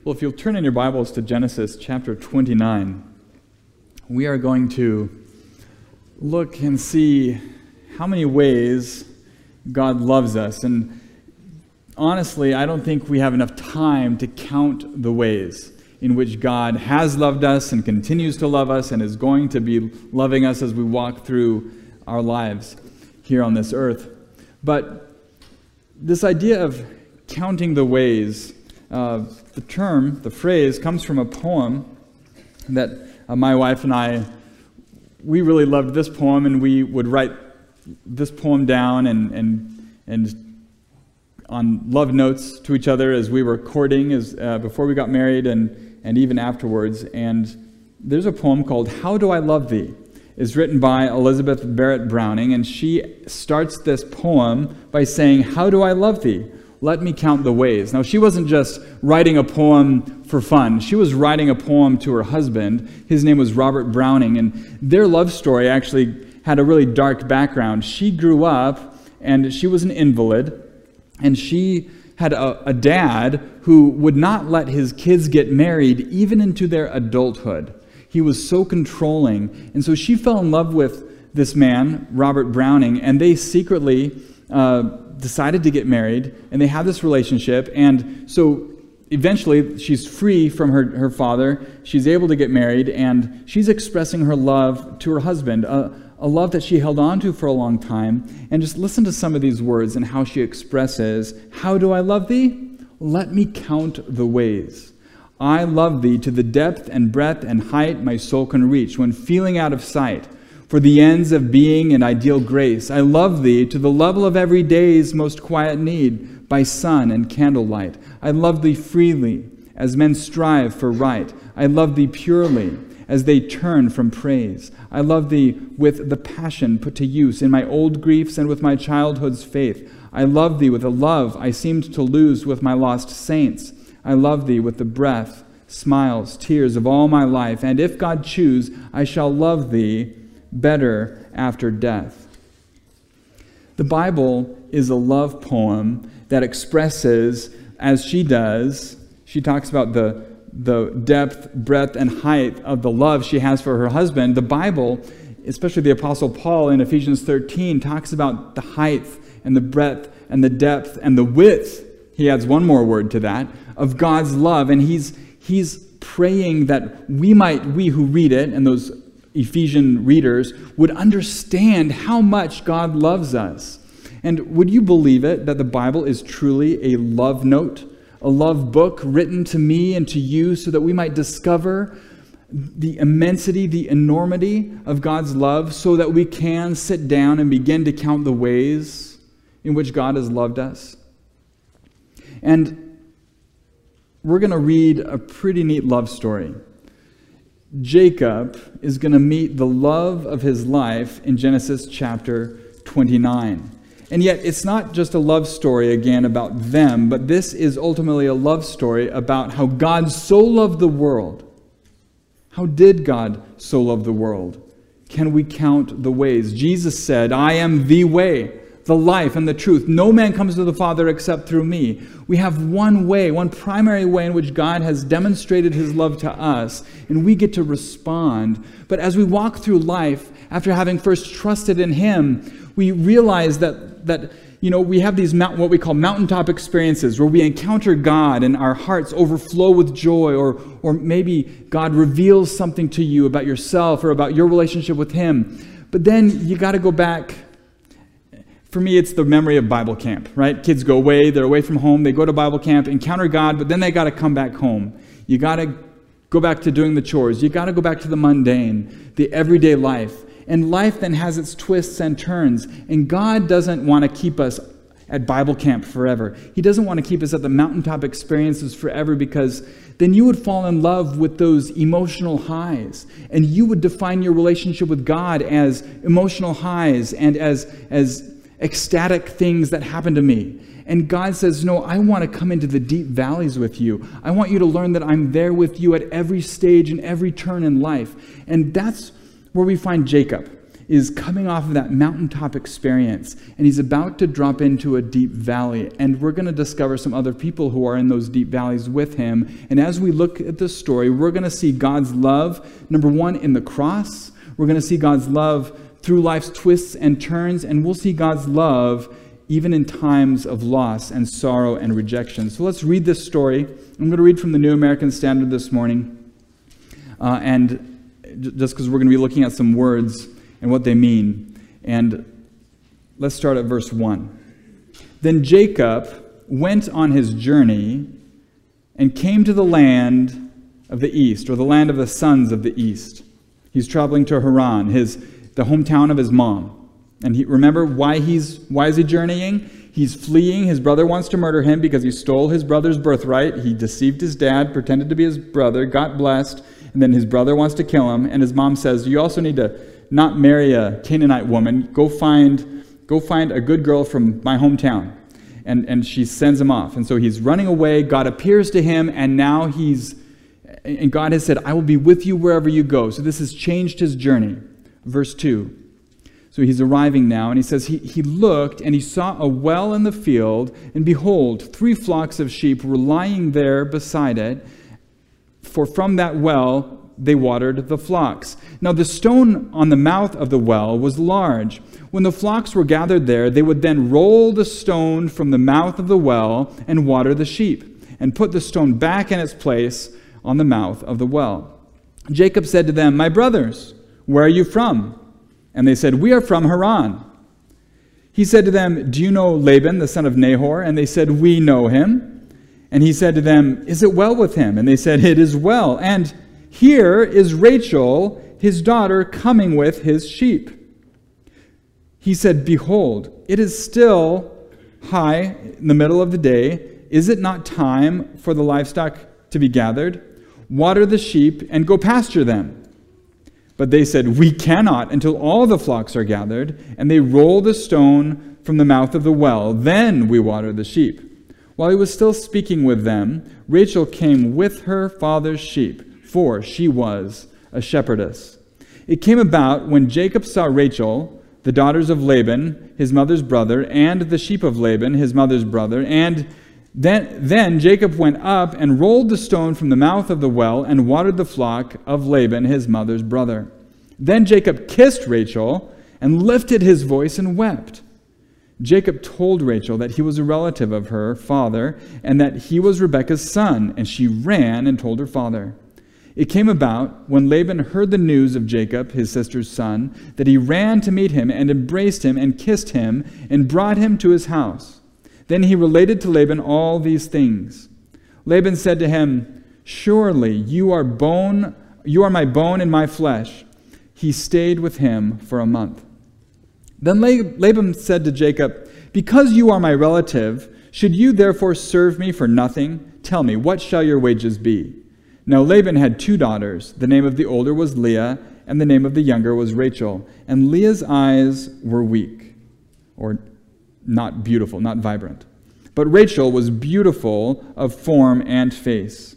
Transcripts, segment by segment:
Well, if you'll turn in your Bibles to Genesis chapter 29, we are going to look and see how many ways God loves us. And honestly, I don't think we have enough time to count the ways in which God has loved us and continues to love us and is going to be loving us as we walk through our lives here on this earth. But this idea of counting the ways, the phrase, comes from a poem that my wife and I, we really loved this poem, and we would write this poem down and on love notes to each other as we were courting, before we got married and even afterwards. And there's a poem called How Do I Love Thee? It's written by Elizabeth Barrett Browning, and she starts this poem by saying, how do I love thee? Let me count the ways. Now, she wasn't just writing a poem for fun. She was writing a poem to her husband. His name was Robert Browning, and their love story actually had a really dark background. She grew up, and she was an invalid, and she had a dad who would not let his kids get married even into their adulthood. He was so controlling. And so she fell in love with this man, Robert Browning, and they secretly decided to get married, and they had this relationship. And so eventually she's free from her father. She's able to get married, and she's expressing her love to her husband, a love that she held on to for a long time. And just listen to some of these words and how she expresses, how do I love thee? Let me count the ways. I love thee to the depth and breadth and height my soul can reach when feeling out of sight. For the ends of being and ideal grace, I love thee to the level of every day's most quiet need by sun and candlelight. I love thee freely as men strive for right. I love thee purely as they turn from praise. I love thee with the passion put to use in my old griefs and with my childhood's faith. I love thee with a love I seemed to lose with my lost saints. I love thee with the breath, smiles, tears of all my life, and if God choose, I shall love thee better after death. The Bible is a love poem that expresses, as she does, she talks about the depth, breadth, and height of the love she has for her husband. The Bible, especially the Apostle Paul in Ephesians 13, talks about the height and the breadth and the depth and the width. He adds one more word to that, of God's love. And he's praying that we who read it, and those Ephesian readers, would understand how much God loves us. And would you believe it, that the Bible is truly a love note, a love book written to me and to you so that we might discover the immensity, the enormity of God's love, so that we can sit down and begin to count the ways in which God has loved us? And we're going to read a pretty neat love story. Jacob is going to meet the love of his life in Genesis chapter 29. And yet it's not just a love story again about them, but this is ultimately a love story about how God so loved the world. How did God so love the world? Can we count the ways? Jesus said, I am the way, the life, and the truth. No man comes to the Father except through me. We have one way, one primary way in which God has demonstrated his love to us, and we get to respond. But as we walk through life, after having first trusted in him, we realize that we have these what we call mountaintop experiences, where we encounter God and our hearts overflow with joy, or maybe God reveals something to you about yourself or about your relationship with him. But then you got to go back. For me, it's the memory of Bible camp, right? Kids go away, they're away from home, they go to Bible camp, encounter God, but then they got to come back home. You got to go back to doing the chores. You got to go back to the mundane, the everyday life. And life then has its twists and turns. And God doesn't want to keep us at Bible camp forever. He doesn't want to keep us at the mountaintop experiences forever, because then you would fall in love with those emotional highs. And you would define your relationship with God as emotional highs and as ecstatic things that happen to me. And God says, no, I want to come into the deep valleys with you. I want you to learn that I'm there with you at every stage and every turn in life. And that's where we find Jacob. is coming off of that mountaintop experience, and he's about to drop into a deep valley. And we're going to discover some other people who are in those deep valleys with him. And as we look at this story, we're going to see God's love, number one, in the cross. We're going to see God's love through life's twists and turns, and we'll see God's love even in times of loss and sorrow and rejection. So let's read this story. I'm going to read from the New American Standard this morning, and just because we're going to be looking at some words and what they mean. And let's start at verse 1. Then Jacob went on his journey and came to the land of the east, or the land of the sons of the east. He's traveling to Haran, the hometown of his mom. And remember why is he journeying? He's fleeing. His brother wants to murder him because he stole his brother's birthright. He deceived his dad, pretended to be his brother, got blessed, and then his brother wants to kill him. And his mom says, you also need to not marry a Canaanite woman. Go find a good girl from my hometown. And she sends him off. And so he's running away. God appears to him, and now and God has said, I will be with you wherever you go. So this has changed his journey. Verse 2. So he's arriving now, and he says, he looked, and he saw a well in the field, and behold, 3 flocks of sheep were lying there beside it, for from that well they watered the flocks. Now the stone on the mouth of the well was large. When the flocks were gathered there, they would then roll the stone from the mouth of the well and water the sheep, and put the stone back in its place on the mouth of the well. Jacob said to them, my brothers, where are you from? And they said, we are from Haran. He said to them, do you know Laban, the son of Nahor? And they said, we know him. And he said to them, is it well with him? And they said, it is well. And here is Rachel, his daughter, coming with his sheep. He said, behold, it is still high in the middle of the day. Is it not time for the livestock to be gathered? Water the sheep and go pasture them. But they said, we cannot until all the flocks are gathered, and they roll the stone from the mouth of the well. Then we water the sheep. While he was still speaking with them, Rachel came with her father's sheep, for she was a shepherdess. It came about when Jacob saw Rachel, the daughters of Laban, his mother's brother, and the sheep of Laban, his mother's brother, and then Jacob went up and rolled the stone from the mouth of the well and watered the flock of Laban, his mother's brother. Then Jacob kissed Rachel and lifted his voice and wept. Jacob told Rachel that he was a relative of her father and that he was Rebekah's son, and she ran and told her father. It came about, when Laban heard the news of Jacob, his sister's son, that he ran to meet him and embraced him and kissed him and brought him to his house. Then he related to Laban all these things. Laban said to him, surely you are my bone and my flesh. He stayed with him for a month. Then Laban said to Jacob, because you are my relative, should you therefore serve me for nothing? Tell me, what shall your wages be? Now Laban had 2 daughters. The name of the older was Leah, and the name of the younger was Rachel. And Leah's eyes were weak, or not beautiful, not vibrant. But Rachel was beautiful of form and face.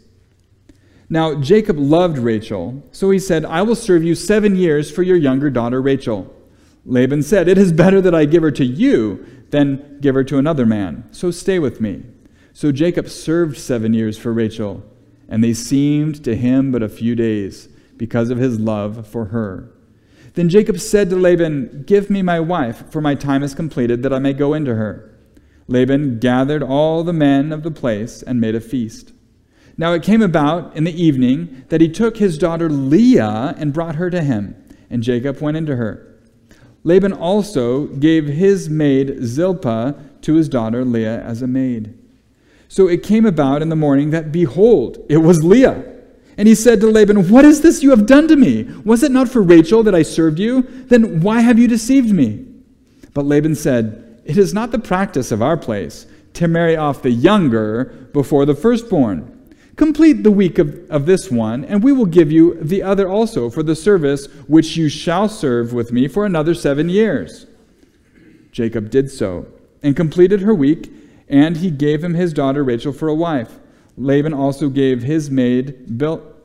Now Jacob loved Rachel, so he said, I will serve you 7 years for your younger daughter Rachel. Laban said, it is better that I give her to you than give her to another man, so stay with me. So Jacob served 7 years for Rachel, and they seemed to him but a few days, because of his love for her. Then Jacob said to Laban, give me my wife, for my time is completed, that I may go into her. Laban gathered all the men of the place and made a feast. Now it came about in the evening that he took his daughter Leah and brought her to him, and Jacob went into her. Laban also gave his maid Zilpah to his daughter Leah as a maid. So it came about in the morning that, behold, it was Leah. And he said to Laban, what is this you have done to me? Was it not for Rachel that I served you? Then why have you deceived me? But Laban said, it is not the practice of our place to marry off the younger before the firstborn. Complete the week of this one, and we will give you the other also for the service which you shall serve with me for another 7 years. Jacob did so, and completed her week, and he gave him his daughter Rachel for a wife. Laban also gave his maid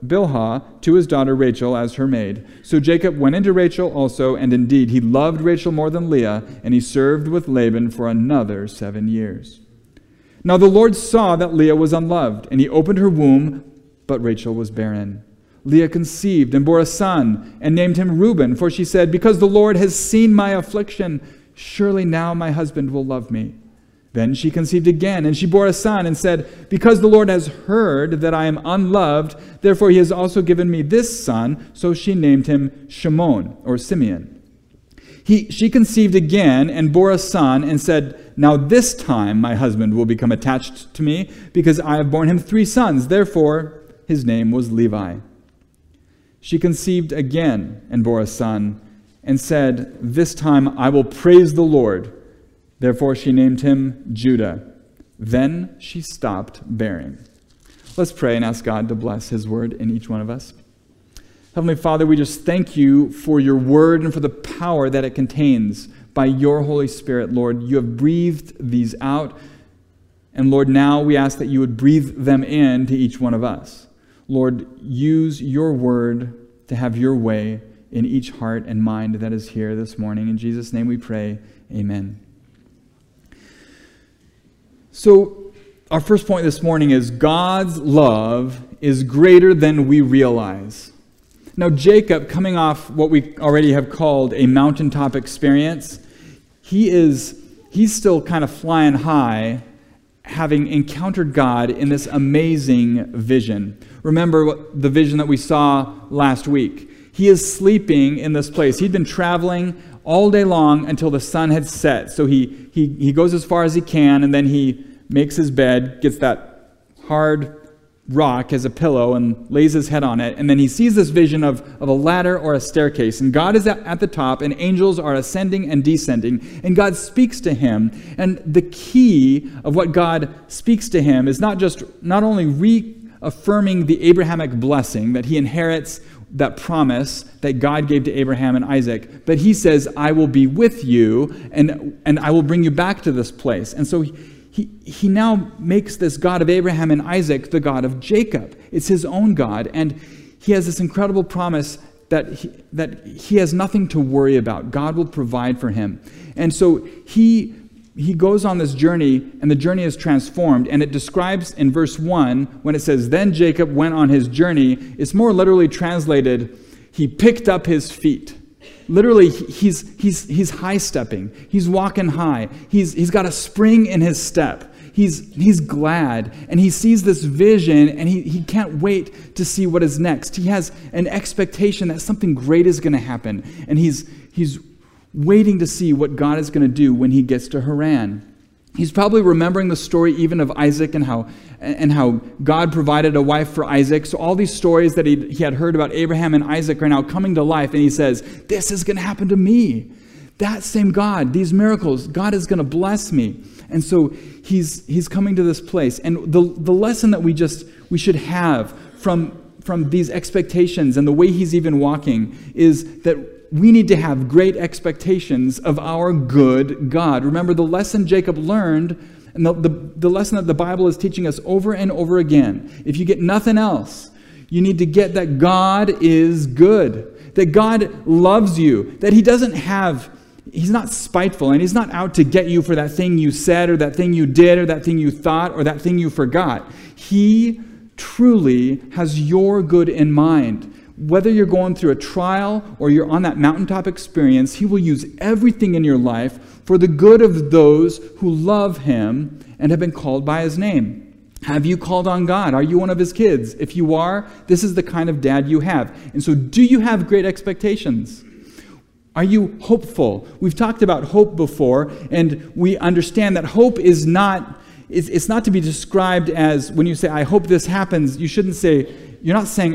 Bilhah to his daughter Rachel as her maid. So Jacob went into Rachel also, and indeed he loved Rachel more than Leah, and he served with Laban for another 7 years. Now the Lord saw that Leah was unloved, and he opened her womb, but Rachel was barren. Leah conceived and bore a son, and named him Reuben, for she said, because the Lord has seen my affliction, surely now my husband will love me. Then she conceived again, and she bore a son, and said, because the Lord has heard that I am unloved, therefore he has also given me this son. So she named him Shimon, or Simeon. She conceived again, and bore a son, and said, now this time my husband will become attached to me, because I have borne him 3 sons. Therefore his name was Levi. She conceived again, and bore a son, and said, this time I will praise the Lord. Therefore she named him Judah. Then she stopped bearing. Let's pray and ask God to bless his word in each one of us. Heavenly Father, we just thank you for your word and for the power that it contains by your Holy Spirit, Lord. You have breathed these out. And Lord, now we ask that you would breathe them in to each one of us. Lord, use your word to have your way in each heart and mind that is here this morning. In Jesus' name we pray, amen. So, our first point this morning is God's love is greater than we realize. Now, Jacob, coming off what we already have called a mountaintop experience, he's still kind of flying high, having encountered God in this amazing vision. Remember the vision that we saw last week. He is sleeping in this place. He'd been traveling all day long until the sun had set. So he goes as far as he can, and then he makes his bed, gets that hard rock as a pillow and lays his head on it, and then he sees this vision of a ladder or a staircase, and God is at the top, and angels are ascending and descending, and God speaks to him. And the key of what God speaks to him is not only reaffirming the Abrahamic blessing that he inherits, that promise that God gave to Abraham and Isaac, but he says, I will be with you, and I will bring you back to this place. And so he now makes this God of Abraham and Isaac the God of Jacob. It's his own God, and he has this incredible promise that he has nothing to worry about. God will provide for him. And so he goes on this journey, and the journey is transformed. And it describes in verse 1, when it says, then Jacob went on his journey, it's more literally translated, he picked up his feet. Literally, he's high-stepping. He's walking high. He's got a spring in his step. He's glad, and he sees this vision, and he can't wait to see what is next. He has an expectation that something great is going to happen, and he's waiting to see what God is going to do when he gets to Haran. He's probably remembering the story even of Isaac and how God provided a wife for Isaac. So all these stories that he had heard about Abraham and Isaac are now coming to life, and he says, this is going to happen to me. That same God, these miracles, God is going to bless me. And so he's coming to this place. And the lesson that we should have from these expectations and the way he's even walking is that we need to have great expectations of our good God. Remember the lesson Jacob learned, and the lesson that the Bible is teaching us over and over again. If you get nothing else, you need to get that God is good, that God loves you, that he's not spiteful, and he's not out to get you for that thing you said or that thing you did or that thing you thought or that thing you forgot. He truly has your good in mind. Whether you're going through a trial or you're on that mountaintop experience, he will use everything in your life for the good of those who love him and have been called by his name. Have you called on God? Are you one of his kids? If you are, this is the kind of dad you have. And so do you have great expectations? Are you hopeful? We've talked about hope before, and we understand that hope is not, it's not to be described as, when you say, I hope this happens, you shouldn't say, you're not saying,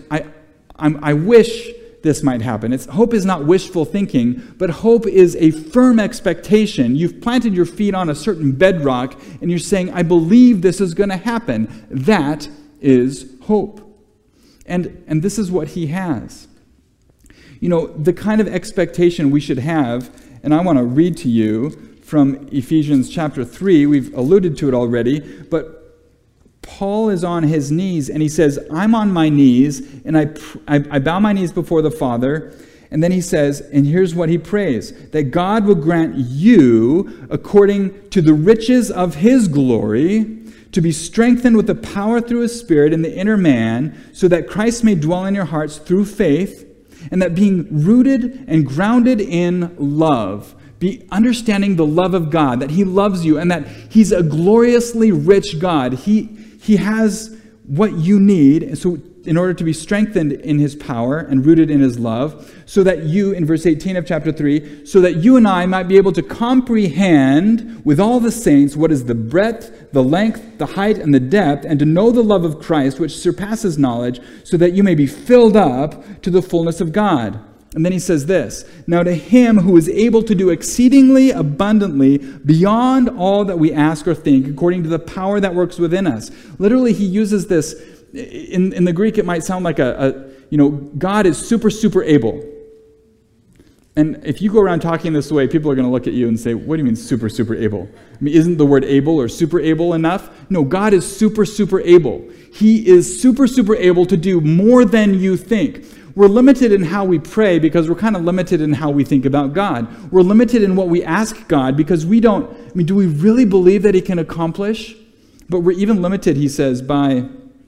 I wish this might happen. Hope is not wishful thinking, but hope is a firm expectation. You've planted your feet on a certain bedrock, and you're saying, I believe this is going to happen. That is hope. And this is what he has. You know, the kind of expectation we should have, and I want to read to you from Ephesians chapter 3. We've alluded to it already, but Paul is on his knees, and he says, I'm on my knees, and I bow my knees before the Father. And then he says, and here's what he prays, that God will grant you, according to the riches of his glory, to be strengthened with the power through his Spirit in the inner man, so that Christ may dwell in your hearts through faith, and that being rooted and grounded in love, be understanding the love of God, that he loves you, and that he's a gloriously rich God. He has what you need, and so in order to be strengthened in his power and rooted in his love, so that you, in verse 18 of chapter 3, so that you and I might be able to comprehend with all the saints what is the breadth, the length, the height, and the depth, and to know the love of Christ, which surpasses knowledge, so that you may be filled up to the fullness of God. And then he says this, now to him who is able to do exceedingly abundantly beyond all that we ask or think, according to the power that works within us. Literally, he uses this, in the Greek, it might sound like God is super, super able. And if you go around talking this way, people are going to look at you and say, what do you mean super, super able? I mean, isn't the word able or super able enough? No, God is super, super able. He is super, super able to do more than you think. We're limited in how we pray because we're kind of limited in how we think about God. We're limited in what we ask God because we don't, do we really believe that he can accomplish? But we're even limited, he says, by,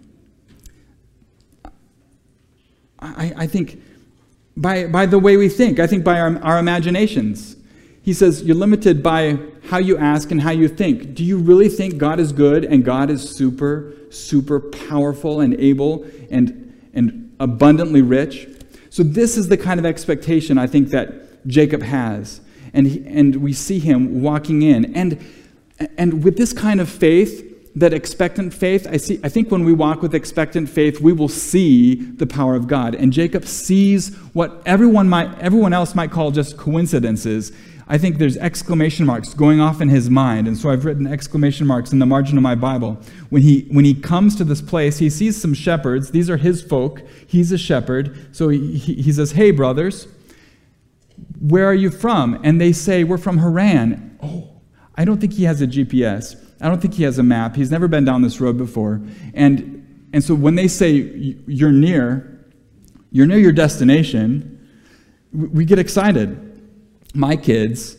I think, by the way we think. I think by our imaginations. He says, you're limited by how you ask and how you think. Do you really think God is good and God is super, super powerful and able and abundantly rich? So this is the kind of expectation I think that Jacob has. And we see him walking in. And with this kind of faith, that expectant faith, I think when we walk with expectant faith, we will see the power of God. And Jacob sees what everyone else might call just coincidences. I think there's exclamation marks going off in his mind. And so I've written exclamation marks in the margin of my Bible. When he comes to this place, he sees some shepherds. These are his folk. He's a shepherd. So he says, hey, brothers, where are you from? And they say, we're from Haran. Oh, I don't think he has a GPS. I don't think he has a map. He's never been down this road before. And so when they say, you're near your destination, we get excited. My kids,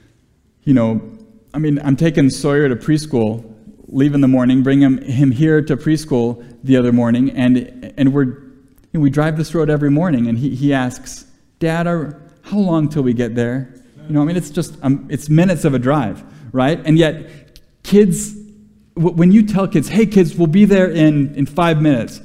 I'm taking Sawyer to preschool, leave in the morning, bring him here to preschool the other morning, and we drive this road every morning, and he asks, Dad, how long till we get there? It's just, it's minutes of a drive, right? And yet, kids, when you tell kids, hey kids, we'll be there in 5 minutes,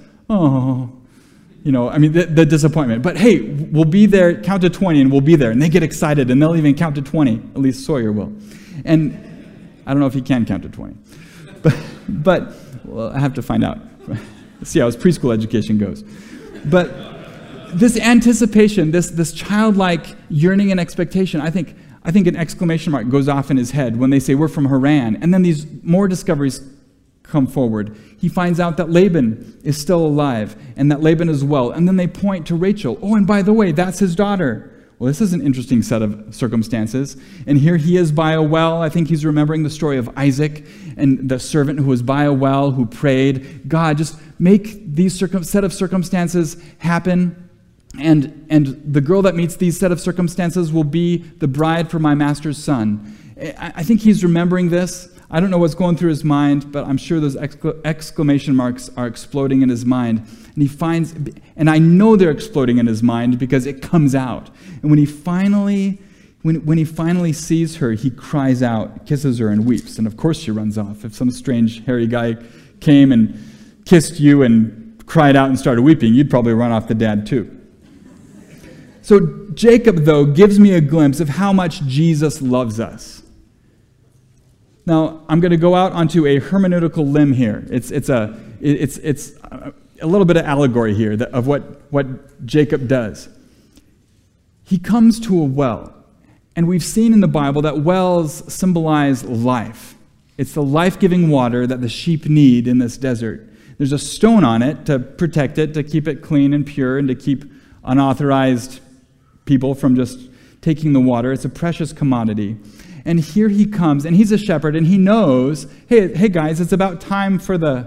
the disappointment. But hey, we'll be there, count to 20 and we'll be there. And they get excited and they'll even count to 20. At least Sawyer will. And I don't know if he can count to 20. But well, I have to find out. See how his preschool education goes. But this anticipation, this childlike yearning and expectation, I think an exclamation mark goes off in his head when they say, we're from Haran. And then these more discoveries come forward. He finds out that Laban is still alive and that Laban is well. And then they point to Rachel. Oh, and by the way, that's his daughter. Well, this is an interesting set of circumstances. And here he is by a well. I think he's remembering the story of Isaac and the servant who was by a well, who prayed, God, just make these set of circumstances happen. And the girl that meets these set of circumstances will be the bride for my master's son. I think he's remembering this. I don't know what's going through his mind, but I'm sure those exclamation marks are exploding in his mind. And I know they're exploding in his mind because it comes out. And when he finally sees her, he cries out, kisses her, and weeps. And of course she runs off. If some strange, hairy guy came and kissed you and cried out and started weeping, you'd probably run off the dad too. So Jacob, though, gives me a glimpse of how much Jesus loves us. Now, I'm going to go out onto a hermeneutical limb here. It's a little bit of allegory here of what Jacob does. He comes to a well, and we've seen in the Bible that wells symbolize life. It's the life-giving water that the sheep need in this desert. There's a stone on it to protect it, to keep it clean and pure, and to keep unauthorized people from just taking the water. It's a precious commodity. And here he comes, and he's a shepherd, and he knows, hey guys, it's about time for the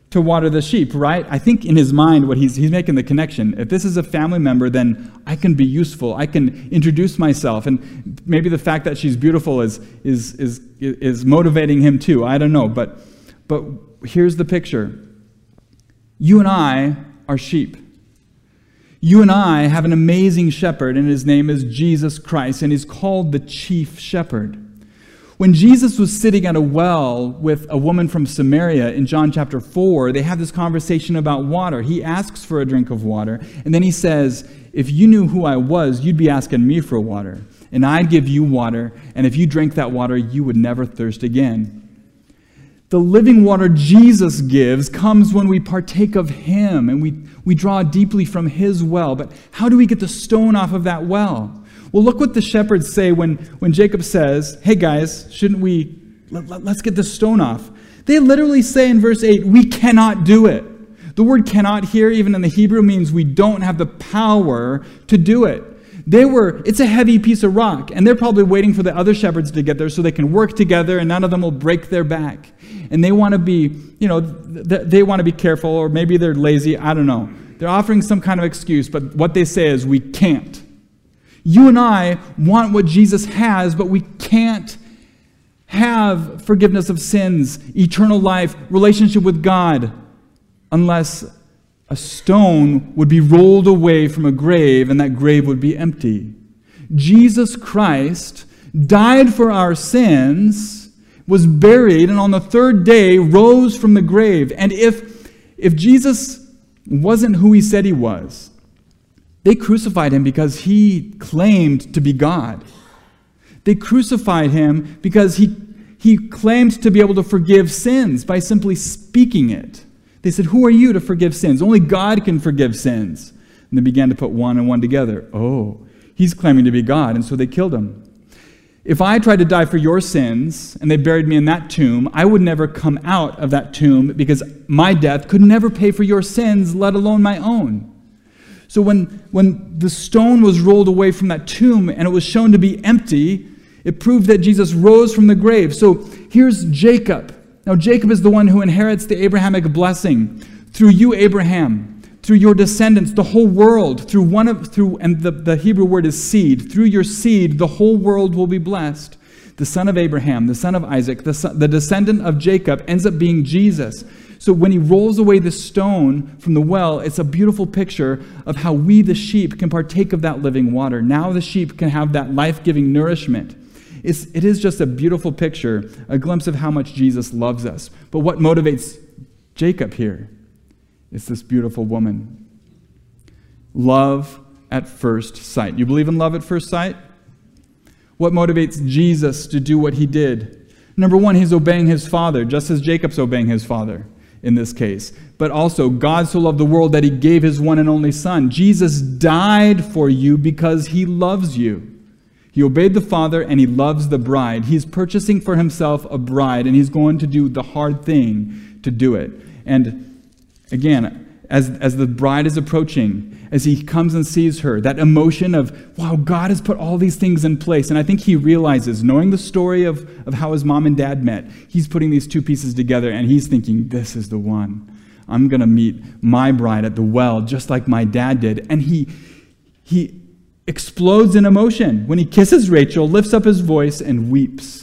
to water the sheep, right? I think in his mind, what he's making the connection. If this is a family member, then I can be useful. I can introduce myself. And maybe the fact that she's beautiful is motivating him too. I don't know. But here's the picture. You and I are sheep. You and I have an amazing shepherd, and his name is Jesus Christ, and he's called the chief shepherd. When Jesus was sitting at a well with a woman from Samaria in John chapter 4, they have this conversation about water. He asks for a drink of water, and then he says, if you knew who I was, you'd be asking me for water, and I'd give you water, and if you drank that water, you would never thirst again. The living water Jesus gives comes when we partake of him, and we draw deeply from his well. But how do we get the stone off of that well? Well, look what the shepherds say when Jacob says, hey guys, shouldn't we, let's get the stone off. They literally say in verse 8, we cannot do it. The word cannot here, even in the Hebrew, means we don't have the power to do it. It's a heavy piece of rock, and they're probably waiting for the other shepherds to get there so they can work together and none of them will break their back. And they want to be, they want to be careful, or maybe they're lazy, I don't know. They're offering some kind of excuse, but what they say is, we can't. You and I want what Jesus has, but we can't have forgiveness of sins, eternal life, relationship with God, unless a stone would be rolled away from a grave, and that grave would be empty. Jesus Christ died for our sins, was buried, and on the third day rose from the grave. And if Jesus wasn't who he said he was, they crucified him because he claimed to be God. They crucified him because he claimed to be able to forgive sins by simply speaking it. They said, who are you to forgive sins? Only God can forgive sins. And they began to put one and one together. Oh, he's claiming to be God, and so they killed him. If I tried to die for your sins and they buried me in that tomb, I would never come out of that tomb because my death could never pay for your sins, let alone my own. So when the stone was rolled away from that tomb and it was shown to be empty, it proved that Jesus rose from the grave. So here's Jacob. Now, Jacob is the one who inherits the Abrahamic blessing. Through you, Abraham, through your descendants, the whole world, and the Hebrew word is seed. Through your seed, the whole world will be blessed. The son of Abraham, the son of Isaac, the descendant of Jacob ends up being Jesus. So when he rolls away the stone from the well, it's a beautiful picture of how we, the sheep, can partake of that living water. Now the sheep can have that life-giving nourishment. It is just a beautiful picture, a glimpse of how much Jesus loves us. But what motivates Jacob here is this beautiful woman. Love at first sight. You believe in love at first sight? What motivates Jesus to do what he did? Number one, he's obeying his father, just as Jacob's obeying his father in this case. But also, God so loved the world that he gave his one and only son. Jesus died for you because he loves you. He obeyed the Father, and he loves the bride. He's purchasing for himself a bride, and he's going to do the hard thing to do it. And again, as the bride is approaching, as he comes and sees her, that emotion of, wow, God has put all these things in place. And I think he realizes, knowing the story of how his mom and dad met, he's putting these two pieces together, and he's thinking, this is the one. I'm going to meet my bride at the well, just like my dad did. And he explodes in emotion when he kisses Rachel, lifts up his voice, and weeps.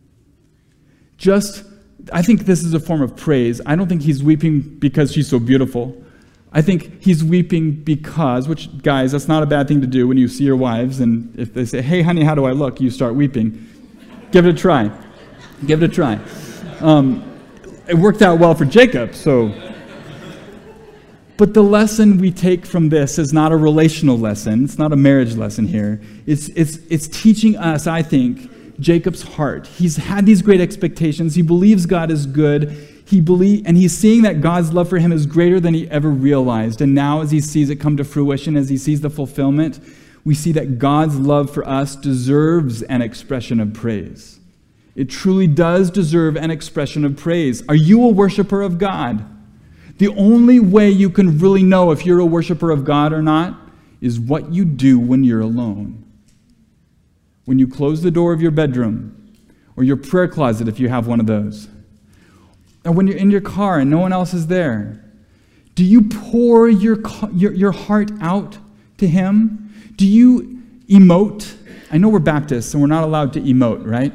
I think this is a form of praise. I don't think he's weeping because she's so beautiful. I think he's weeping because, which, guys, that's not a bad thing to do when you see your wives, and if they say, hey, honey, how do I look? You start weeping. Give it a try. Give it a try. It worked out well for Jacob, so... But the lesson we take from this is not a relational lesson. It's not a marriage lesson here. It's teaching us, I think, Jacob's heart. He's had these great expectations. He believes God is good. And he's seeing that God's love for him is greater than he ever realized. And now as he sees it come to fruition, as he sees the fulfillment, we see that God's love for us deserves an expression of praise. It truly does deserve an expression of praise. Are you a worshiper of God? The only way you can really know if you're a worshiper of God or not is what you do when you're alone. When you close the door of your bedroom, or your prayer closet if you have one of those, Or when you're in your car and no one else is there, do you pour your heart out to Him? Do you emote? I know we're Baptists and we're not allowed to emote, right?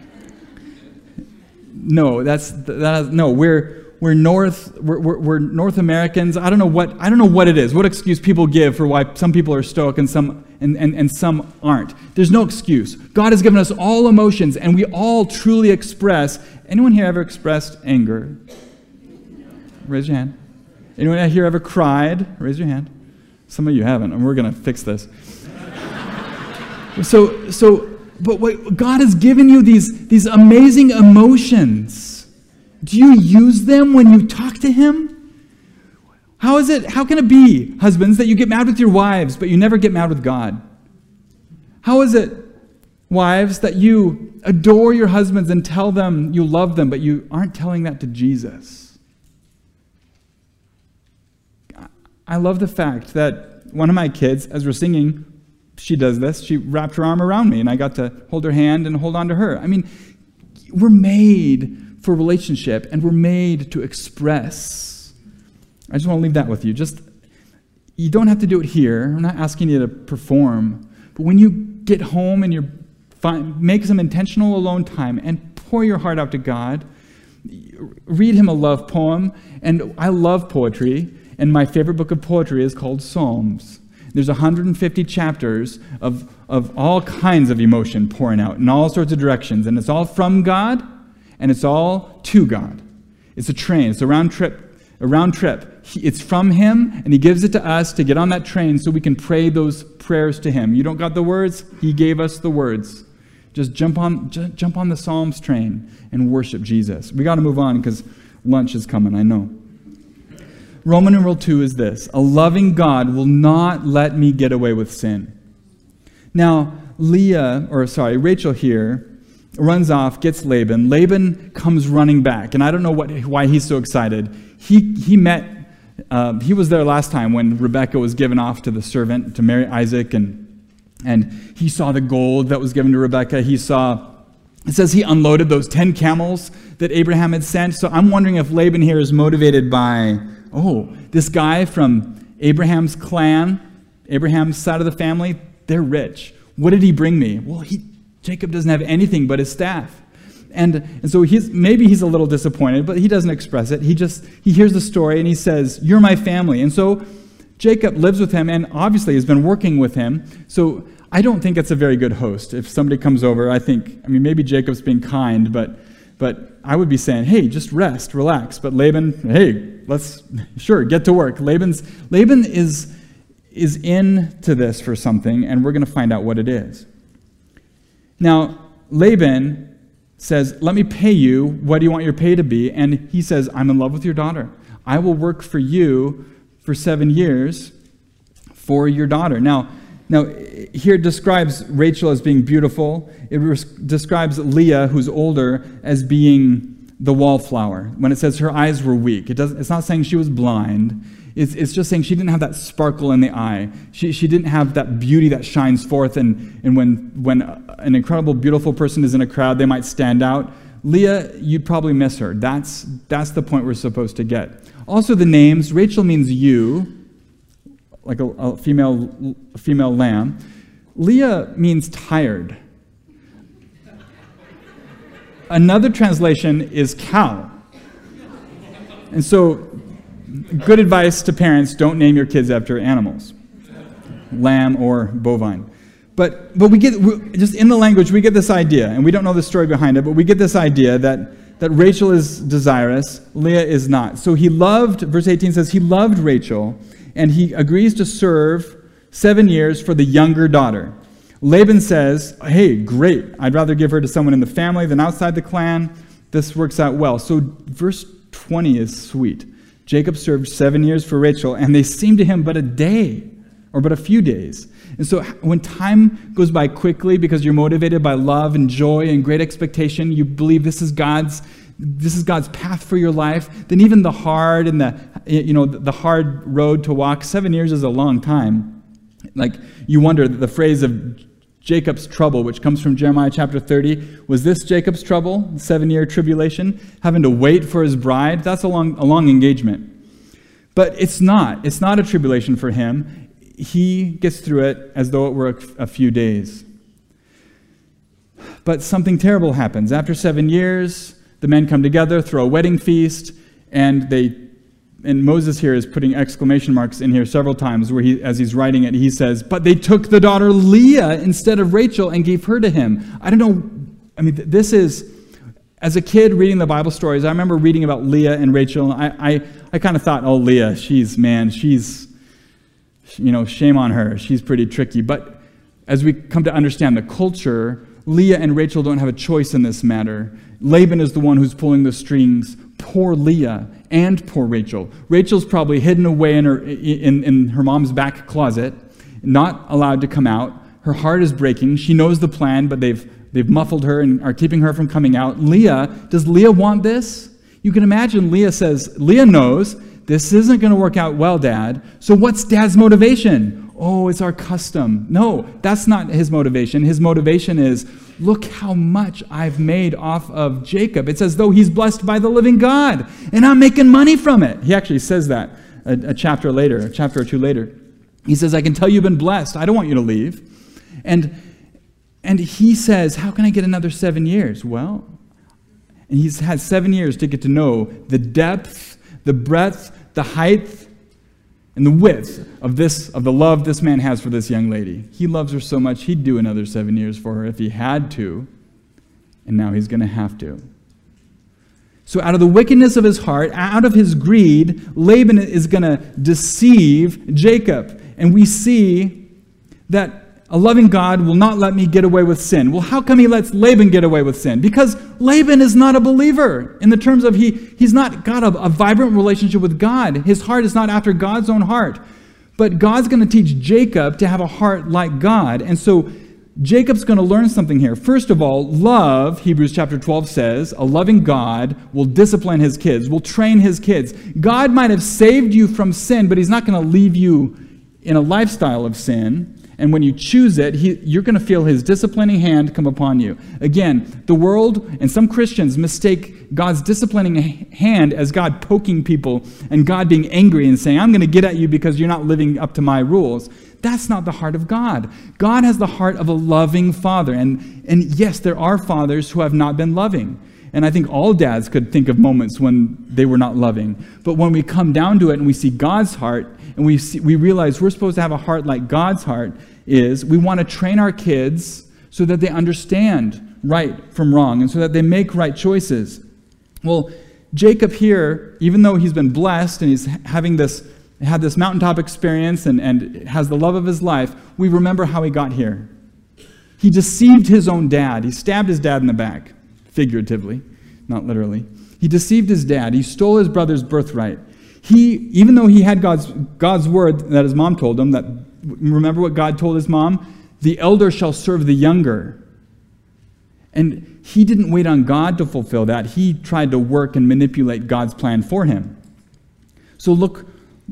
No, we're North Americans. I don't know what it is. What excuse people give for why some people are stoic and some aren't. There's no excuse. God has given us all emotions, and we all truly express. Anyone here ever expressed anger? Raise your hand. Anyone here ever cried? Raise your hand. Some of you haven't, and we're going to fix this. But what God has given you these amazing emotions. Do you use them when you talk to Him? How can it be, husbands, that you get mad with your wives, but you never get mad with God? How is it, wives, that you adore your husbands and tell them you love them, but you aren't telling that to Jesus? I love the fact that one of my kids, as we're singing, she does this. She wrapped her arm around me, and I got to hold her hand and hold on to her. I mean, we're made for relationship, and we're made to express. I just want to leave that with you. You don't have to do it here. I'm not asking you to perform. But when you get home and make some intentional alone time and pour your heart out to God, read Him a love poem. And I love poetry, and my favorite book of poetry is called Psalms. There's 150 chapters of all kinds of emotion pouring out in all sorts of directions. And it's all from God, and it's all to God. It's a train. It's a round trip. It's from Him, and He gives it to us to get on that train so we can pray those prayers to Him. You don't got the words? He gave us the words. Just jump on the Psalms train and worship Jesus. We got to move on because lunch is coming, I know. Roman numeral 2 is this: a loving God will not let me get away with sin. Now, Rachel here runs off, gets Laban. Laban comes running back, and I don't know why he's so excited. He was there last time when Rebekah was given off to the servant to marry Isaac, and he saw the gold that was given to Rebekah. It says he unloaded those 10 camels that Abraham had sent. So I'm wondering if Laban here is motivated by, this guy from Abraham's clan, Abraham's side of the family, they're rich. What did he bring me? Well, Jacob doesn't have anything but his staff. And so maybe he's a little disappointed, but he doesn't express it. He hears the story and he says, "You're my family." And so Jacob lives with him and obviously has been working with him. So I don't think it's a very good host. If somebody comes over, maybe Jacob's being kind, but I would be saying, "Hey, just rest, relax." But Laban, "Hey, let's get to work." Laban is into this for something, and we're going to find out what it is. Now, Laban says, "Let me pay you. What do you want your pay to be?" And he says, "I'm in love with your daughter. I will work for you for 7 years for your daughter." Now, here it describes Rachel as being beautiful. It describes Leah, who's older, as being the wallflower. When it says her eyes were weak, it's not saying she was blind. It's just saying she didn't have that sparkle in the eye. She didn't have that beauty that shines forth, and when an incredible, beautiful person is in a crowd, they might stand out. Leah, you'd probably miss her. That's the point we're supposed to get. Also, the names. Rachel means ewe, like a female lamb. Leah means tired. Another translation is cow. And so, good advice to parents: don't name your kids after animals, lamb or bovine. But we get, just in the language, we get this idea, and we don't know the story behind it, but we get this idea that Rachel is desirous, Leah is not. So verse 18 says, he loved Rachel, and he agrees to serve 7 years for the younger daughter. Laban says, "Hey, great, I'd rather give her to someone in the family than outside the clan. This works out well." So verse 20 is sweet. Jacob served 7 years for Rachel, and they seemed to him but a day, or but a few days. And so when time goes by quickly because you're motivated by love and joy and great expectation, you believe this is God's path for your life, then even the hard and the hard road to walk, 7 years is a long time. Like, you wonder, the phrase of Jacob's trouble, which comes from Jeremiah chapter 30. Was this Jacob's trouble, 7-year tribulation? Having to wait for his bride? That's a long engagement. But it's not. It's not a tribulation for him. He gets through it as though it were a few days. But something terrible happens. After 7 years, the men come together, throw a wedding feast, and Moses here is putting exclamation marks in here several times where as he's writing it, he says, but they took the daughter Leah instead of Rachel and gave her to him. I don't know. I mean, this is, as a kid reading the Bible stories, I remember reading about Leah and Rachel. I kind of thought, oh, Leah, she's, shame on her. She's pretty tricky. But as we come to understand the culture, Leah and Rachel don't have a choice in this matter. Laban is the one who's pulling the strings. Poor Leah and poor Rachel. Rachel's probably hidden away in her mom's back closet, not allowed to come out. Her heart is breaking. She knows the plan, but they've muffled her and are keeping her from coming out. Leah, does Leah want this? You can imagine Leah knows this isn't going to work out well, Dad. So what's Dad's motivation? Oh, it's our custom. No, that's not his motivation. His motivation is, look how much I've made off of Jacob. It's as though he's blessed by the living God, and I'm making money from it. He actually says that a chapter or two later. He says, I can tell you've been blessed. I don't want you to leave. And he says, how can I get another 7 years? Well, and he's had 7 years to get to know the depth, the breadth, the height, and the width of the love this man has for this young lady. He loves her so much, he'd do another 7 years for her if he had to, and now he's going to have to. So out of the wickedness of his heart, out of his greed, Laban is going to deceive Jacob. And we see that a loving God will not let me get away with sin. Well, how come he lets Laban get away with sin? Because Laban is not a believer in the terms of he's not got a vibrant relationship with God. His heart is not after God's own heart. But God's going to teach Jacob to have a heart like God. And so Jacob's going to learn something here. First of all, love, Hebrews chapter 12 says, a loving God will discipline his kids, will train his kids. God might have saved you from sin, but he's not going to leave you in a lifestyle of sin. And when you choose it, you're going to feel his disciplining hand come upon you. Again, the world and some Christians mistake God's disciplining hand as God poking people and God being angry and saying, I'm going to get at you because you're not living up to my rules. That's not the heart of God. God has the heart of a loving father. And yes, there are fathers who have not been loving. And I think all dads could think of moments when they were not loving. But when we come down to it and we see God's heart, and we realize we're supposed to have a heart like God's heart is, we want to train our kids so that they understand right from wrong and so that they make right choices. Well, Jacob here, even though he's been blessed and he's had this mountaintop experience and has the love of his life, we remember how he got here. He deceived his own dad. He stabbed his dad in the back, figuratively, not literally. He deceived his dad. He stole his brother's birthright. Even though he had God's word that his mom told him, that remember what God told his mom? The elder shall serve the younger. And he didn't wait on God to fulfill that. He tried to work and manipulate God's plan for him. So look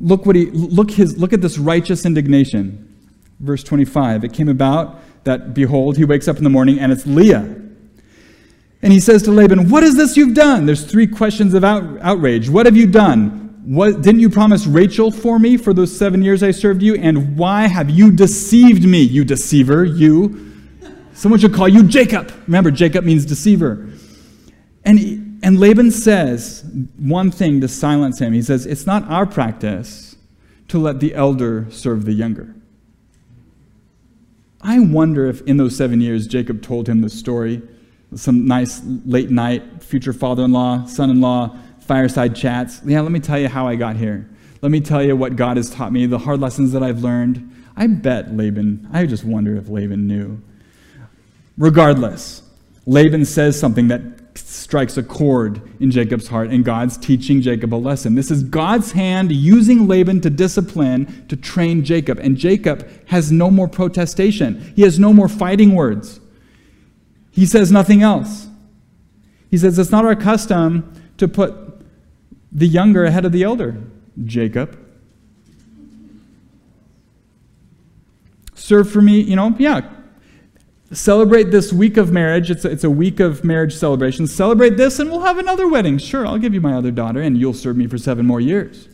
at this righteous indignation. Verse 25, it came about that, behold, he wakes up in the morning and it's Leah. And he says to Laban, what is this you've done? There's 3 questions of outrage. What have you done? Didn't you promise Rachel for me for those 7 years I served you? And why have you deceived me, you deceiver, you? Someone should call you Jacob. Remember, Jacob means deceiver. And Laban says one thing to silence him. He says, it's not our practice to let the elder serve the younger. I wonder if in those 7 years Jacob told him the story, some nice late night future father-in-law, son-in-law, fireside chats. Yeah, let me tell you how I got here. Let me tell you what God has taught me, the hard lessons that I've learned. I just wonder if Laban knew. Regardless, Laban says something that strikes a chord in Jacob's heart, and God's teaching Jacob a lesson. This is God's hand using Laban to discipline, to train Jacob. And Jacob has no more protestation. He has no more fighting words. He says nothing else. He says, it's not our custom to put the younger ahead of the elder, Jacob. Serve for me, yeah. Celebrate this week of marriage. It's a week of marriage celebration. Celebrate this and we'll have another wedding. Sure, I'll give you my other daughter and you'll serve me for 7 more years.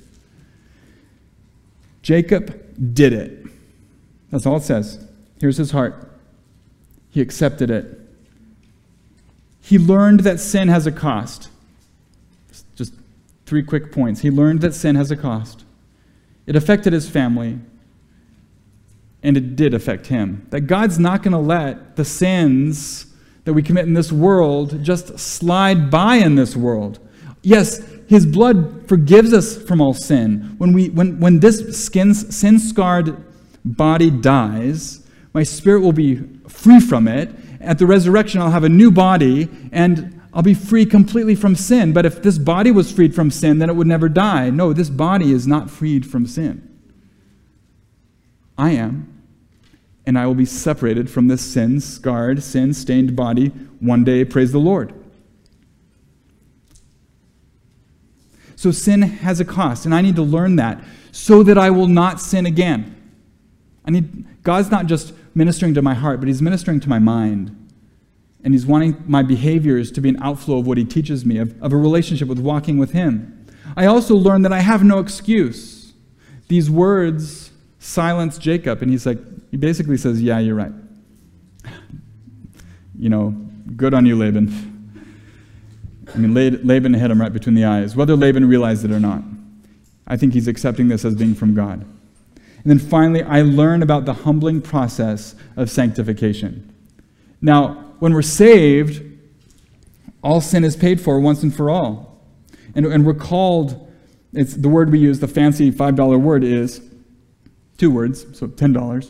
Jacob did it. That's all it says. Here's his heart. He accepted it. He learned that sin has a cost. Just 3 quick points. He learned that sin has a cost. It affected his family. And it did affect him. That God's not going to let the sins that we commit in this world just slide by in this world. Yes, his blood forgives us from all sin. When this sin-scarred body dies, my spirit will be free from it. At the resurrection, I'll have a new body, and I'll be free completely from sin. But if this body was freed from sin, then it would never die. No, this body is not freed from sin. I am. And I will be separated from this sin-scarred, sin-stained body one day, praise the Lord. So sin has a cost, and I need to learn that so that I will not sin again. God's not just ministering to my heart, but he's ministering to my mind. And he's wanting my behaviors to be an outflow of what he teaches me, of a relationship with walking with him. I also learned that I have no excuse. These words silence Jacob, and he basically says, yeah, you're right. Good on you, Laban. Laban hit him right between the eyes, whether Laban realized it or not. I think he's accepting this as being from God. And then finally, I learn about the humbling process of sanctification. Now, when we're saved, all sin is paid for once and for all. And we're called, it's the word we use, the fancy $5 word is 2 words, so $10.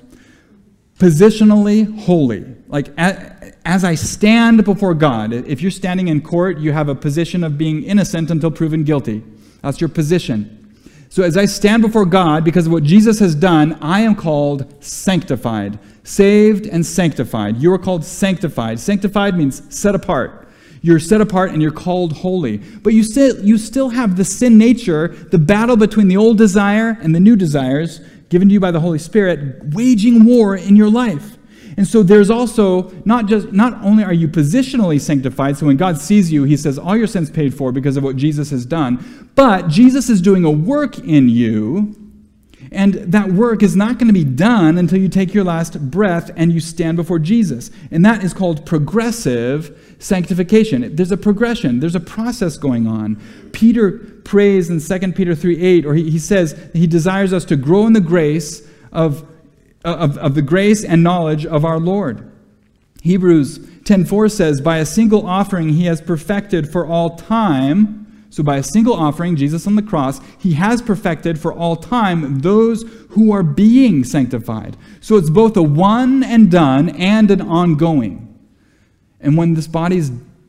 Positionally holy. Like, as I stand before God, if you're standing in court, you have a position of being innocent until proven guilty. That's your position. So as I stand before God, because of what Jesus has done, I am called sanctified. Saved and sanctified. You are called sanctified. Sanctified means set apart. You're set apart and you're called holy. But you still have the sin nature, the battle between the old desire and the new desires, given to you by the Holy Spirit, waging war in your life. And so there's also, not only are you positionally sanctified, so when God sees you, he says, all your sins paid for because of what Jesus has done, but Jesus is doing a work in you, and that work is not going to be done until you take your last breath and you stand before Jesus. And that is called progressive sanctification. There's a progression. There's a process going on. Peter prays in 2 Peter 3:8, or he says he desires us to grow in the grace of the grace and knowledge of our Lord. Hebrews 10:4 says, by a single offering he has perfected for all time. So by a single offering, Jesus on the cross, he has perfected for all time those who are being sanctified. So it's both a one and done and an ongoing. And when this body's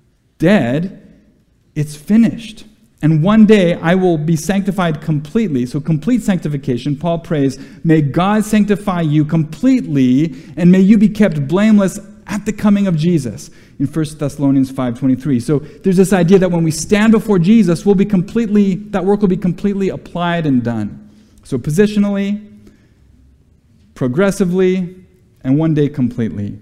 dead, it's finished. And one day I will be sanctified completely. So complete sanctification, Paul prays, may God sanctify you completely, and may you be kept blameless at the coming of Jesus, in 1 Thessalonians 5:23. So there's this idea that when we stand before Jesus, that work will be completely applied and done. So positionally, progressively, and one day completely.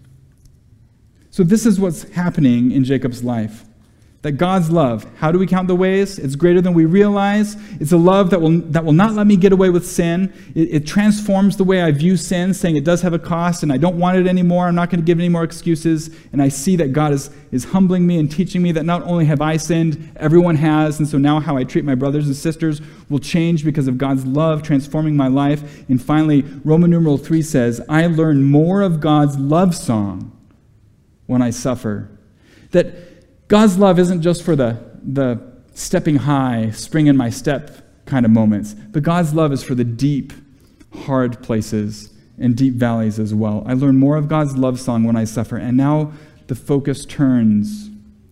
So this is what's happening in Jacob's life. That God's love, how do we count the ways? It's greater than we realize. It's a love that will not let me get away with sin. It transforms the way I view sin, saying it does have a cost and I don't want it anymore. I'm not going to give any more excuses. And I see that God is humbling me and teaching me that not only have I sinned, everyone has. And so now how I treat my brothers and sisters will change because of God's love transforming my life. And finally, Roman numeral 3 says, I learn more of God's love song when I suffer. That God's love isn't just for the stepping high, spring in my step kind of moments, but God's love is for the deep, hard places and deep valleys as well. I learn more of God's love song when I suffer, and now the focus turns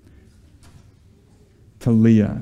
to Leah.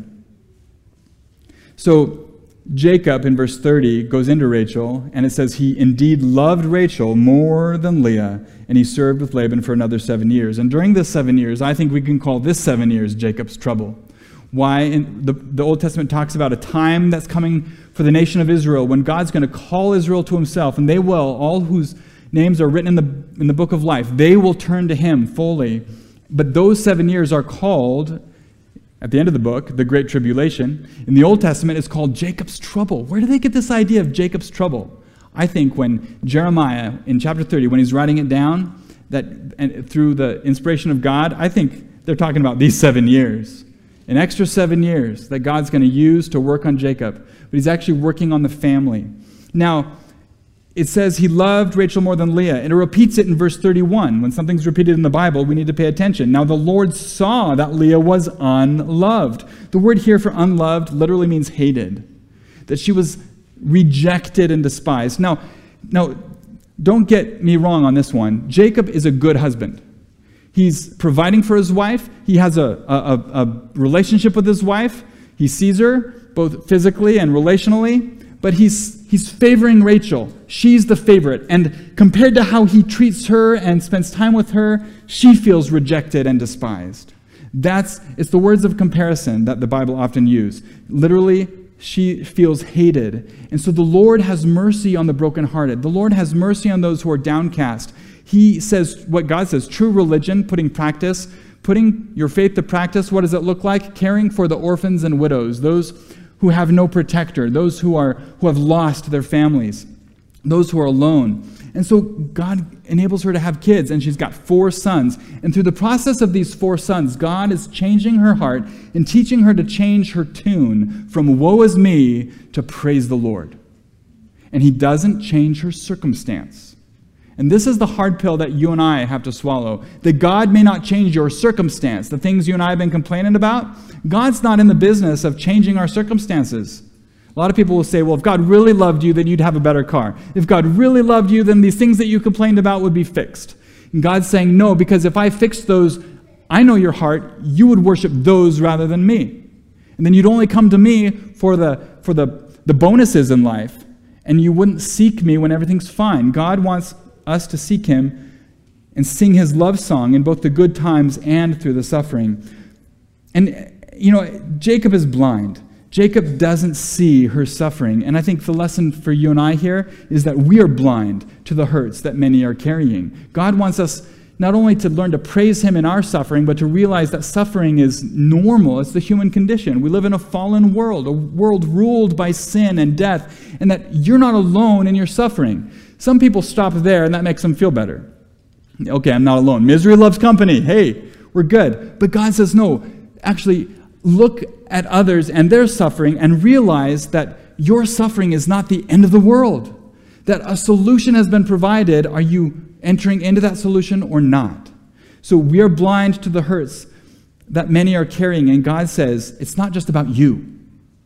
So Jacob, in verse 30, goes into Rachel, and it says he indeed loved Rachel more than Leah, and he served with Laban for another 7 years. And during this 7 years, I think we can call this 7 years Jacob's trouble. Why? The Old Testament talks about a time that's coming for the nation of Israel when God's going to call Israel to himself, and they will, all whose names are written in the book of life. They will turn to him fully. But those 7 years are called, at the end of the book, the Great Tribulation. In the Old Testament, it's called Jacob's trouble. Where do they get this idea of Jacob's trouble? I think when Jeremiah, in chapter 30, when he's writing it down, and through the inspiration of God, I think they're talking about these 7 years. An extra 7 years that God's going to use to work on Jacob. But he's actually working on the family. Now, it says he loved Rachel more than Leah, and it repeats it in verse 31. When something's repeated in the Bible, we need to pay attention. Now the Lord saw that Leah was unloved. The word here for unloved literally means hated, that she was rejected and despised. Now, don't get me wrong on this one. Jacob is a good husband. He's providing for his wife. He has a relationship with his wife. He sees her, both physically and relationally. But he's favoring Rachel. She's the favorite. And compared to how he treats her and spends time with her, she feels rejected and despised. It's the words of comparison that the Bible often uses. Literally, she feels hated. And so the Lord has mercy on the brokenhearted. The Lord has mercy on those who are downcast. He says what God says, true religion, putting your faith to practice. What does it look like? Caring for the orphans and widows, those who have no protector, those who have lost their families, those who are alone. And so God enables her to have kids, and she's got 4 sons. And through the process of these 4 sons, God is changing her heart and teaching her to change her tune from woe is me to praise the Lord. And he doesn't change her circumstance. And this is the hard pill that you and I have to swallow. That God may not change your circumstance. The things you and I have been complaining about, God's not in the business of changing our circumstances. A lot of people will say, well, if God really loved you, then you'd have a better car. If God really loved you, then these things that you complained about would be fixed. And God's saying, no, because if I fixed those, I know your heart, you would worship those rather than me. And then you'd only come to me for the bonuses in life, and you wouldn't seek me when everything's fine. God wants us to seek him and sing his love song in both the good times and through the suffering. And, Jacob is blind. Jacob doesn't see her suffering. And I think the lesson for you and I here is that we are blind to the hurts that many are carrying. God wants us not only to learn to praise him in our suffering, but to realize that suffering is normal. It's the human condition. We live in a fallen world, a world ruled by sin and death, and that you're not alone in your suffering. Some people stop there, and that makes them feel better. Okay, I'm not alone. Misery loves company. Hey, we're good. But God says, no, actually, look at others and their suffering and realize that your suffering is not the end of the world. That a solution has been provided. Are you entering into that solution or not? So we are blind to the hurts that many are carrying, and God says, it's not just about you.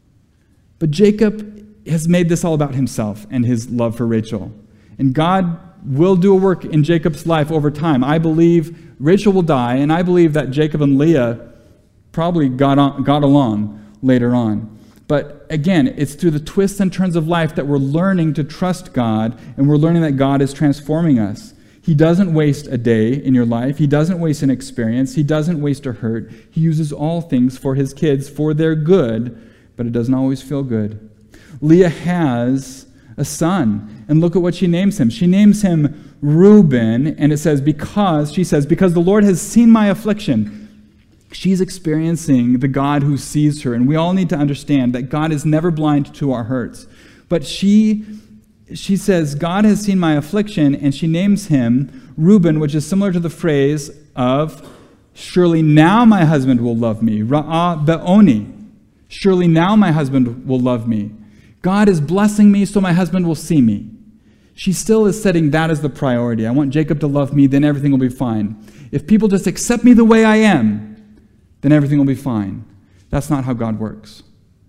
But Jacob has made this all about himself and his love for Rachel. And God will do a work in Jacob's life over time. I believe Rachel will die, and I believe that Jacob and Leah probably got along later on. But again, it's through the twists and turns of life that we're learning to trust God, and we're learning that God is transforming us. He doesn't waste a day in your life. He doesn't waste an experience. He doesn't waste a hurt. He uses all things for his kids, for their good, but it doesn't always feel good. Leah has a son, and look at what she names him. She names him Reuben, and it says, because the Lord has seen my affliction. She's experiencing the God who sees her, and we all need to understand that God is never blind to our hurts. But she says, God has seen my affliction, and she names him Reuben, which is similar to the phrase of, surely now my husband will love me. Ra'ah be'oni. Surely now my husband will love me. God is blessing me so my husband will see me. She still is setting that as the priority. I want Jacob to love me, then everything will be fine. If people just accept me the way I am, then everything will be fine. That's not how God works.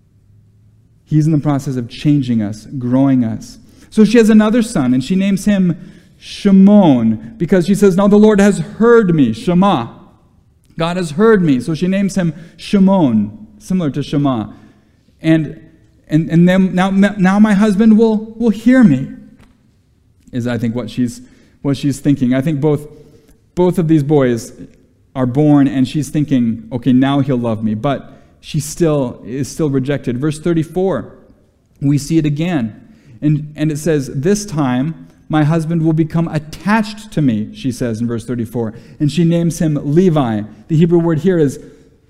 He's in the process of changing us, growing us. So she has another son, and she names him Shimon, because she says, now the Lord has heard me, Shema. God has heard me. So she names him Shimon, similar to Shema. And then now my husband will hear me, is I think what she's thinking. I think both of these boys are born, and she's thinking, okay, now he'll love me. But she is still rejected. Verse 34, we see it again. And it says, this time my husband will become attached to me, she says in verse 34. And she names him Levi. The Hebrew word here is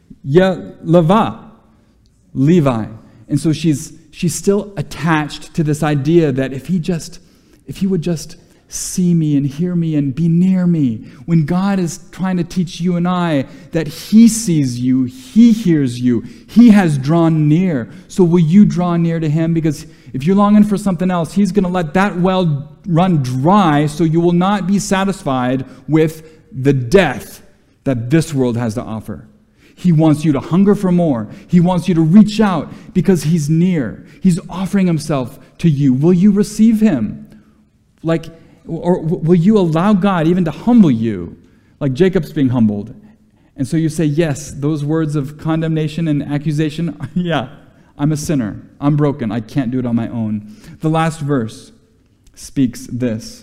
Yelava, Levi. And so she's still attached to this idea that if he would just see me and hear me and be near me. When God is trying to teach you and I that he sees you, he hears you, he has drawn near. So will you draw near to him? Because if you're longing for something else, he's going to let that well run dry, so you will not be satisfied with the death that this world has to offer. He wants you to hunger for more. He wants you to reach out because he's near. He's offering himself to you. Will you receive him? Or will you allow God even to humble you, like Jacob's being humbled? And so you say, yes, those words of condemnation and accusation, yeah, I'm a sinner. I'm broken. I can't do it on my own. The last verse speaks this.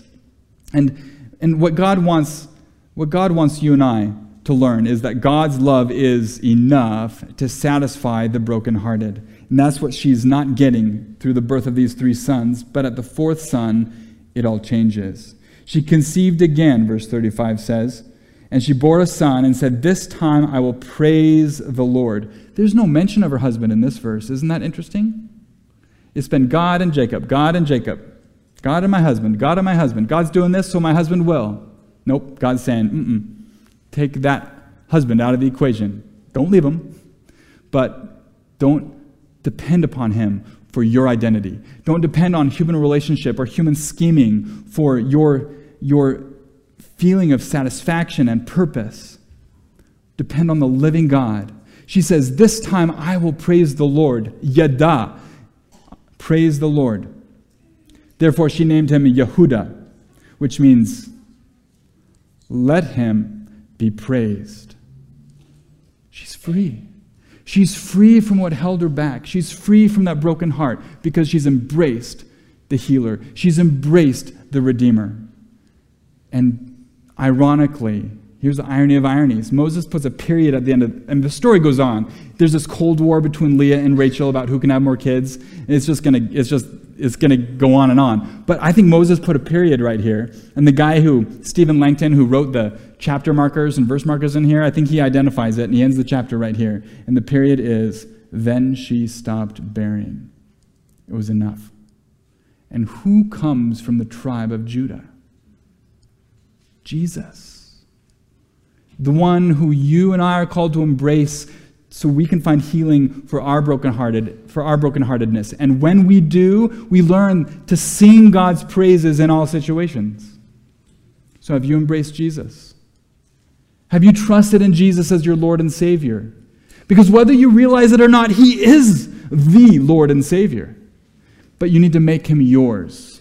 And what God wants you and I to learn is that God's love is enough to satisfy the brokenhearted. And that's what she's not getting through the birth of these 3 sons. But at the 4th son, it all changes. She conceived again, verse 35 says, and she bore a son and said, this time I will praise the Lord. There's no mention of her husband in this verse. Isn't that interesting? It's been God and Jacob, God and Jacob, God and my husband, God and my husband. God's doing this, so my husband will. Nope, God's saying, take that husband out of the equation. Don't leave him, but don't depend upon him for your identity. Don't depend on human relationship or human scheming for your feeling of satisfaction and purpose. Depend on the living God. She says, this time I will praise the Lord. Yada. Praise the Lord. Therefore she named him Yehuda, which means let him be praised. She's free. She's free from what held her back. She's free from that broken heart because she's embraced the healer. She's embraced the Redeemer. And ironically, here's the irony of ironies. Moses puts a period at the end of, and the story goes on. There's this Cold War between Leah and Rachel about who can have more kids. And it's gonna go on and on. But I think Moses put a period right here. And the guy Stephen Langton, who wrote the chapter markers and verse markers in here, I think he identifies it, and he ends the chapter right here. And the period is, then she stopped bearing. It was enough. And who comes from the tribe of Judah? Jesus. The one who you and I are called to embrace so we can find healing for our brokenheartedness. And when we do, we learn to sing God's praises in all situations. So have you embraced Jesus? Have you trusted in Jesus as your Lord and Savior? Because whether you realize it or not, he is the Lord and Savior. But you need to make him yours.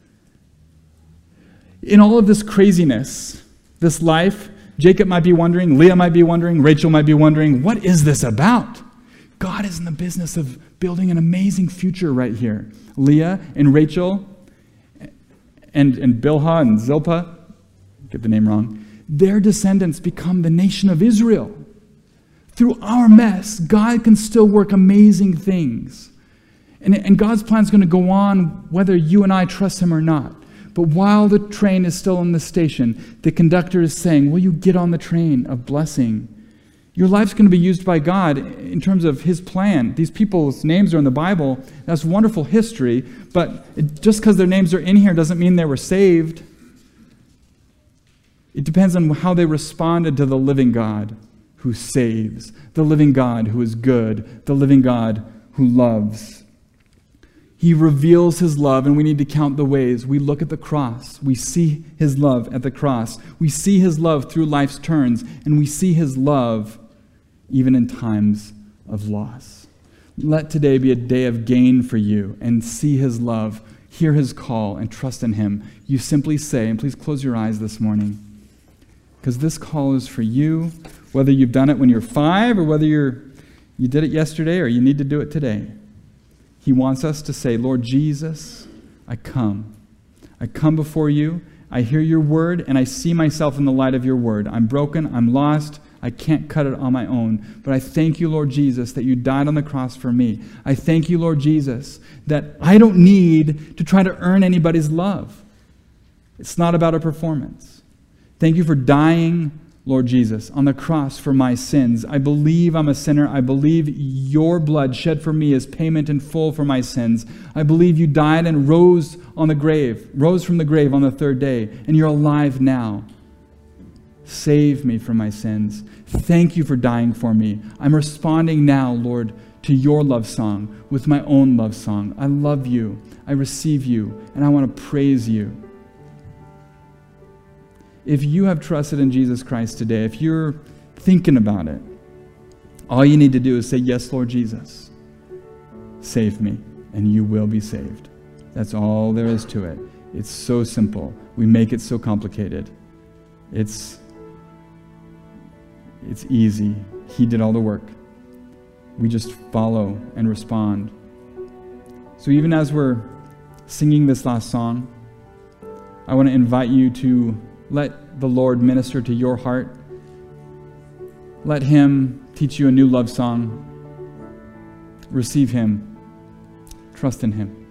In all of this craziness, this life, Jacob might be wondering, Leah might be wondering, Rachel might be wondering, what is this about? God is in the business of building an amazing future right here. Leah and Rachel and Bilhah and Zilpah, get the name wrong, their descendants become the nation of Israel. Through our mess, God can still work amazing things. And God's plan is going to go on whether you and I trust him or not. But while the train is still in the station, the conductor is saying, will you get on the train of blessing? Your life's going to be used by God in terms of his plan. These people's names are in the Bible. That's wonderful history. But just because their names are in here doesn't mean they were saved. It depends on how they responded to the living God who saves, the living God who is good, the living God who loves. He reveals his love, and we need to count the ways. We look at the cross. We see his love at the cross. We see his love through life's turns, and we see his love even in times of loss. Let today be a day of gain for you, and see his love, hear his call, and trust in him. You simply say, and please close your eyes this morning, because this call is for you, whether you've done it when you're 5 or whether you did it yesterday or you need to do it today. He wants us to say, Lord Jesus, I come. I come before you. I hear your word, and I see myself in the light of your word. I'm broken. I'm lost. I can't cut it on my own. But I thank you, Lord Jesus, that you died on the cross for me. I thank you, Lord Jesus, that I don't need to try to earn anybody's love. It's not about a performance. Thank you for dying, Lord Jesus, on the cross for my sins. I believe I'm a sinner. I believe your blood shed for me is payment in full for my sins. I believe you died and rose from the grave on the third day, and you're alive now. Save me from my sins. Thank you for dying for me. I'm responding now, Lord, to your love song with my own love song. I love you. I receive you, and I want to praise you. If you have trusted in Jesus Christ today, if you're thinking about it, all you need to do is say, yes, Lord Jesus, save me, and you will be saved. That's all there is to it. It's so simple. We make it so complicated. It's easy. He did all the work. We just follow and respond. So even as we're singing this last song, I want to invite you to let the Lord minister to your heart. Let him teach you a new love song. Receive him. Trust in him.